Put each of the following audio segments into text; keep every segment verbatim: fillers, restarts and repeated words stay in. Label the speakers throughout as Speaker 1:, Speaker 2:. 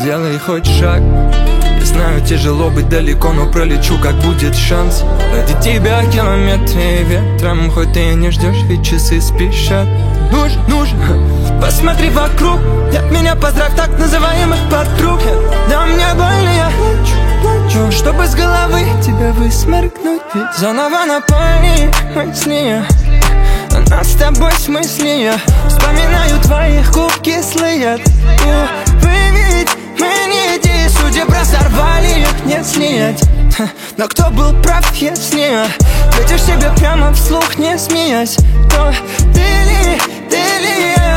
Speaker 1: сделай хоть шаг. Я знаю, тяжело быть далеко, но пролечу, как будет шанс. Ради тебя километры ветром, хоть ты и не ждешь, ведь часы спешат. Нужен, нужен, посмотри вокруг, и от меня поздравь так называемых подруг. Да мне больно, я плачу, чтобы с головы тебя высморкнуть. Ведь заново наполни мысли, а нас с тобой смысле. Вспоминаю твоих губ кислые. Вы ведь мы не иди, судеб разорвали их, не снять. Но кто был прав, если видишь себе прямо вслух, не смеясь? То ты ли, ты ли я?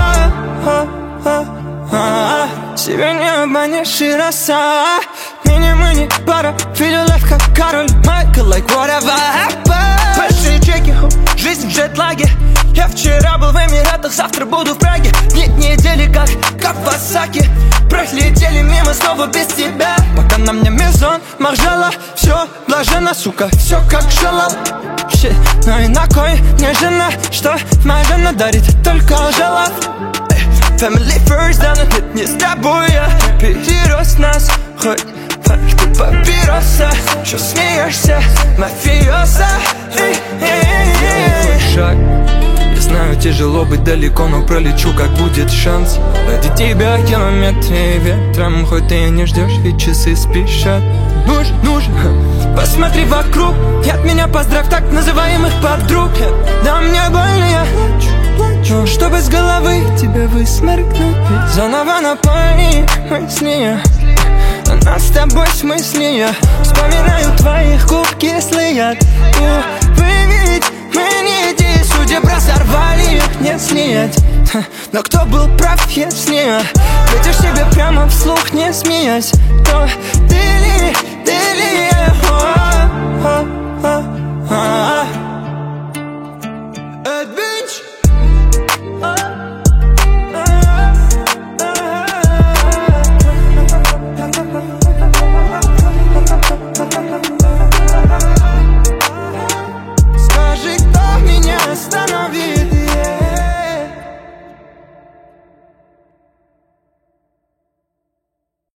Speaker 1: Себя не обманешь и роса. Мини-мини, пара, филю лайф как король Майкл, like whatever happened. Большие чеки, жизнь в джетлаге. Я вчера был в Эмиратах, завтра буду в Праге. Нет недели как Кавасаки. Пролетели мимо снова без тебя. Пока на мне мезон, маржала. Все блаженно, сука, все как желал. Щит, ну и на кой мне жена, что моя жена дарит только желав. Family first, да, но нет, не с тобой я перерос нас. Хоть ты папироса, что смеешься, мафиоса. Шаг. Я знаю, тяжело быть далеко, но пролечу, как будет шанс. Ради тебя километры ветром, хоть ты и не ждешь, ведь часы спешат. Нужен, нужен, посмотри вокруг, и от меня поздравь так называемых подруг. Да мне больно, я плачу, чтобы с головы тебя высморкнуть. Ведь заново наполни мысли, а нас с тобой смысле. Вспоминаю твоих губ кислые. Вы ведь мы не иди, судеб разорвали их, не снять. Но кто был прав, если видишь себе прямо вслух, не смеясь? То ты ли, ты ли я?